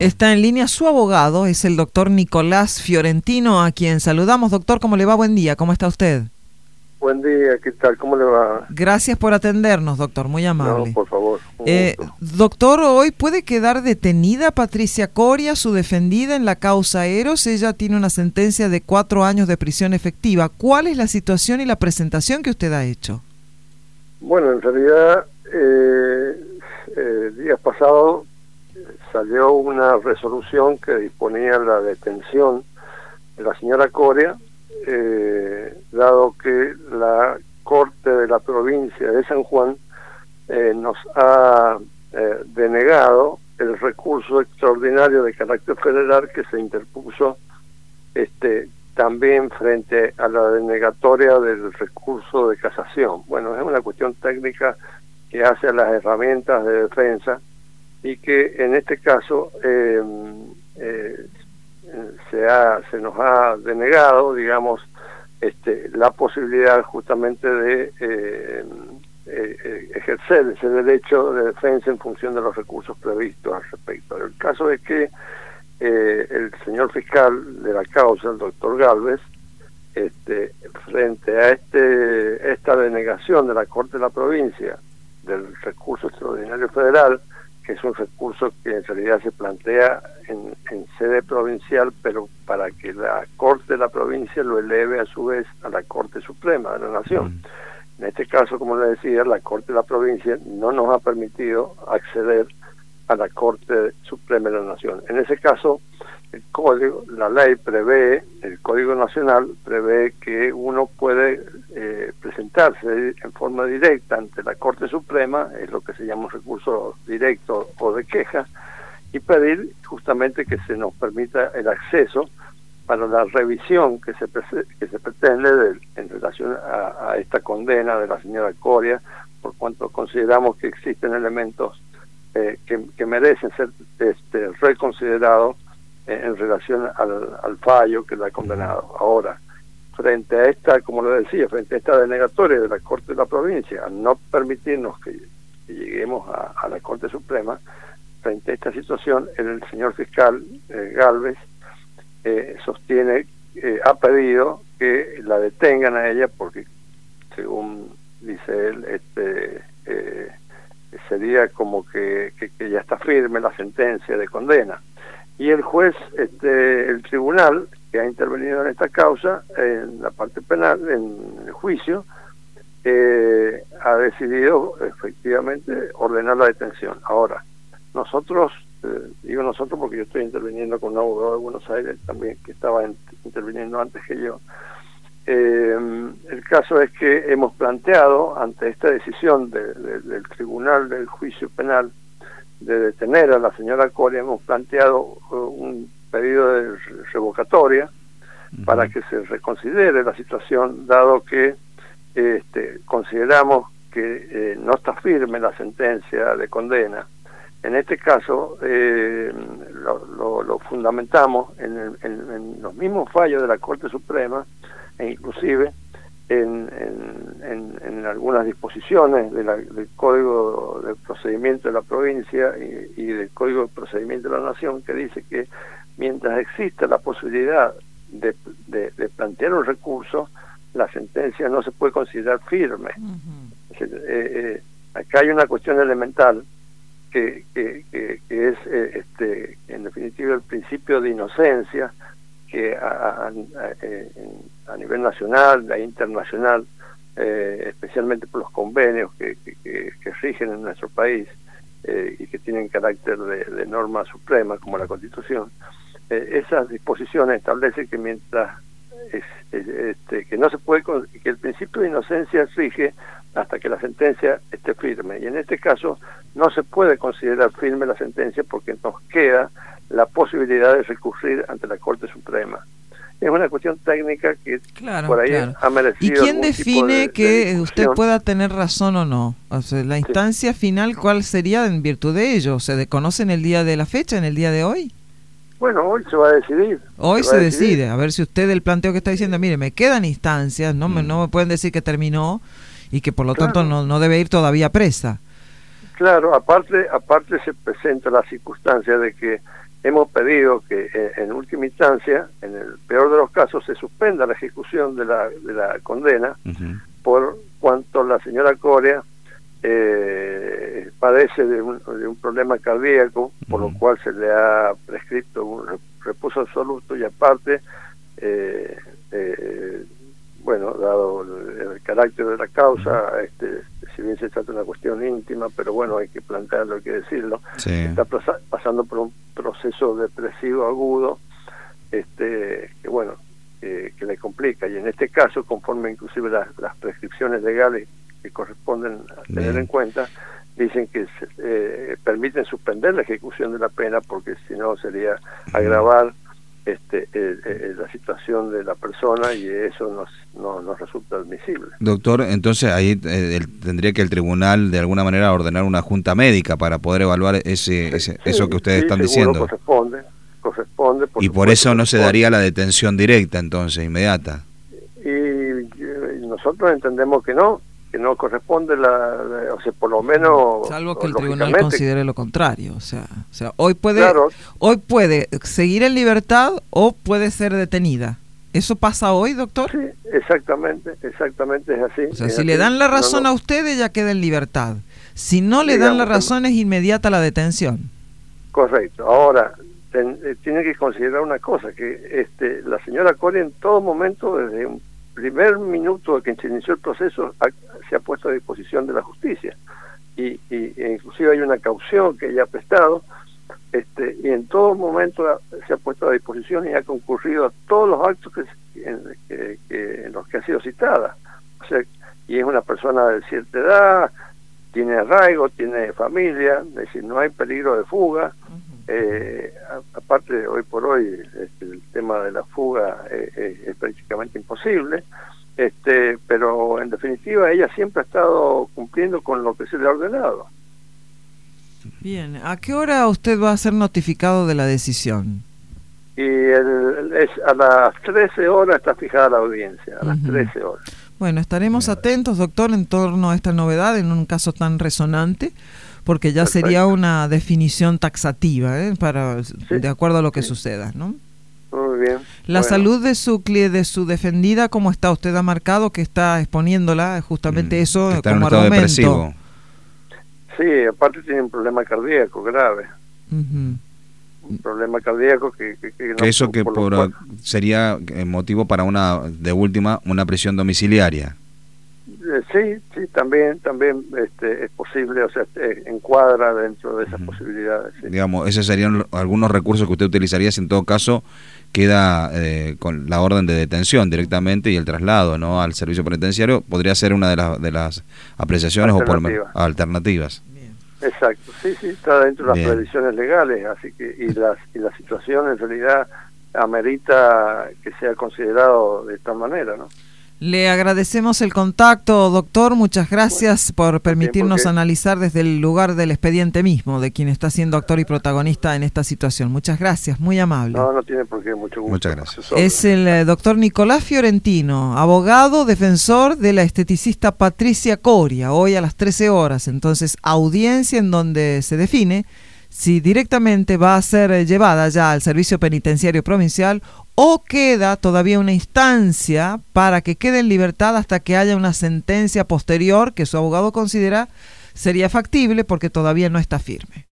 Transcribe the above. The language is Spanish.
Está en línea su abogado, es el doctor Nicolás Fiorentino, a quien saludamos. Doctor, ¿cómo le va? Buen día, ¿cómo está usted? Buen día, ¿qué tal? ¿Cómo le va? Gracias por atendernos, doctor, muy amable. No, por favor. Doctor, hoy puede quedar detenida Patricia Coria, su defendida en la causa Eros. Ella tiene una sentencia de 4 años de prisión efectiva. ¿Cuál es la situación y la presentación que usted ha hecho? Bueno, en realidad, días pasados salió una resolución que disponía la detención de la señora Coria, dado que la Corte de la provincia de San Juan nos ha denegado el recurso extraordinario de carácter federal que se interpuso también frente a la denegatoria del recurso de casación. Bueno, es una cuestión técnica que hace a las herramientas de defensa y que en este caso se nos ha denegado, digamos, la posibilidad justamente de ejercer ese derecho de defensa en función de los recursos previstos al respecto. El caso es que el señor fiscal de la causa, el doctor Galvez, frente a esta denegación de la Corte de la provincia del recurso extraordinario federal, que es un recurso que en realidad se plantea en sede provincial, pero para que la Corte de la provincia lo eleve a su vez a la Corte Suprema de la Nación. En este caso, como le decía, la Corte de la provincia no nos ha permitido acceder a la Corte Suprema de la Nación. En ese caso, la ley prevé, el Código Nacional prevé que uno puede presentarse en forma directa ante la Corte Suprema, es lo que se llama un recurso directo o de queja, y pedir justamente que se nos permita el acceso para la revisión que se pretende en relación a esta condena de la señora Coria, por cuanto consideramos que existen elementos que merecen ser reconsiderados en relación al fallo que la ha condenado. Ahora, frente a esta, como lo decía, frente a esta denegatoria de la Corte de la provincia, al no permitirnos que lleguemos a la Corte Suprema, frente a esta situación, el señor fiscal Galvez sostiene, ha pedido que la detengan a ella porque, según dice él, sería como que ya está firme la sentencia de condena. Y el juez, el tribunal que ha intervenido en esta causa, en la parte penal, en el juicio, ha decidido efectivamente ordenar la detención. Ahora, nosotros, digo nosotros porque yo estoy interviniendo con un abogado de Buenos Aires también que estaba interviniendo antes que yo. El caso es que hemos planteado ante esta decisión del tribunal del juicio penal de detener a la señora Coria, hemos planteado un pedido de revocatoria para que se reconsidere la situación, dado que consideramos que no está firme la sentencia de condena. En este caso lo fundamentamos en los mismos fallos de la Corte Suprema e inclusive en algunas disposiciones del Código de Procedimiento de la provincia y del Código de Procedimiento de la Nación, que dice que mientras exista la posibilidad de plantear un recurso, la sentencia no se puede considerar firme. Acá hay una cuestión elemental que es en definitiva el principio de inocencia que a nivel nacional e internacional, especialmente por los convenios que rigen en nuestro país y que tienen carácter de norma suprema como la Constitución, esas disposiciones establecen que mientras que no se puede, que el principio de inocencia rige hasta que la sentencia esté firme, y en este caso no se puede considerar firme la sentencia porque nos queda la posibilidad de recurrir ante la Corte Suprema. Es una cuestión técnica que por ahí ha merecido. ¿Y quién define que usted pueda tener razón o no? O sea, la instancia final, ¿cuál sería en virtud de ello? ¿Se desconoce en el día de la fecha, en el día de hoy? Bueno, hoy se va a decidir. Hoy se decide. A ver si usted el planteo que está diciendo, mire, me quedan instancias, no me pueden decir que terminó y que por lo tanto no debe ir todavía presa. Claro, aparte se presenta la circunstancia de que hemos pedido que en última instancia, en el peor de los casos, se suspenda la ejecución de la condena, por cuanto la señora Coria padece de un problema cardíaco, por lo cual se le ha prescrito un reposo absoluto, y aparte, bueno, dado el carácter de la causa, si bien se trata de una cuestión íntima, pero bueno, hay que plantearlo, hay que decirlo, está pasando por un proceso depresivo agudo, que bueno, que le complica, y en este caso, conforme inclusive las prescripciones legales que corresponden a tener en cuenta, dicen que permiten suspender la ejecución de la pena, porque si no sería agravar la situación de la persona, y eso nos resulta admisible. Doctor, entonces ahí tendría que el tribunal de alguna manera ordenar una junta médica para poder evaluar eso que ustedes están diciendo. Corresponde. Y por eso no se daría la detención directa, entonces, inmediata. Y nosotros entendemos que no corresponde o sea, por lo menos, salvo que el tribunal considere lo contrario, o sea hoy puede seguir en libertad o puede ser detenida. ¿Eso pasa hoy, doctor? Sí, exactamente es así. O sea, si le dan la razón a usted, ella queda en libertad. Si no le dan la razón, es inmediata la detención. Correcto. Ahora, tiene que considerar una cosa, que la señora Coria en todo momento, desde un primer minuto de que se inició el proceso, se ha puesto a disposición de la justicia, e inclusive hay una caución que ella ha prestado, y en todo momento se ha puesto a disposición y ha concurrido a todos los actos en los que ha sido citada. O sea, y es una persona de cierta edad, tiene arraigo, tiene familia, es decir, no hay peligro de fuga. Aparte, hoy por hoy el tema de la fuga es prácticamente imposible, pero en definitiva ella siempre ha estado cumpliendo con lo que se le ha ordenado. Bien, ¿a qué hora usted va a ser notificado de la decisión? Y a las 13 horas está fijada la audiencia, a las 13 horas. Bueno, estaremos atentos, doctor, en torno a esta novedad, en un caso tan resonante, porque ya sería una definición taxativa, de acuerdo a lo que suceda, ¿no? Muy bien. La salud de su defendida, ¿cómo está? Usted ha marcado que está exponiéndola justamente eso está como en un estado argumento. Depresivo. Sí, aparte tiene un problema cardíaco grave. Un problema cardíaco que no, eso que sería motivo para una prisión domiciliaria. Sí, también es posible, o sea, encuadra dentro de esas posibilidades. Sí. Digamos, esos serían algunos recursos que usted utilizaría si en todo caso queda con la orden de detención directamente y el traslado, ¿no?, al servicio penitenciario. Podría ser una de las apreciaciones o por alternativas. Bien. Exacto, sí, está dentro de las previsiones legales, así que y la situación en realidad amerita que sea considerado de esta manera, ¿no? Le agradecemos el contacto, doctor. Muchas gracias por permitirnos analizar desde el lugar del expediente mismo, de quien está siendo actor y protagonista en esta situación. Muchas gracias, muy amable. No tiene por qué, mucho gusto. Muchas gracias. Es el doctor Nicolás Fiorentino, abogado, defensor de la esteticista Patricia Coria, hoy a las 13 horas. Entonces, audiencia en donde se define si directamente va a ser llevada ya al servicio penitenciario provincial o queda todavía una instancia para que quede en libertad hasta que haya una sentencia posterior que su abogado considera sería factible porque todavía no está firme.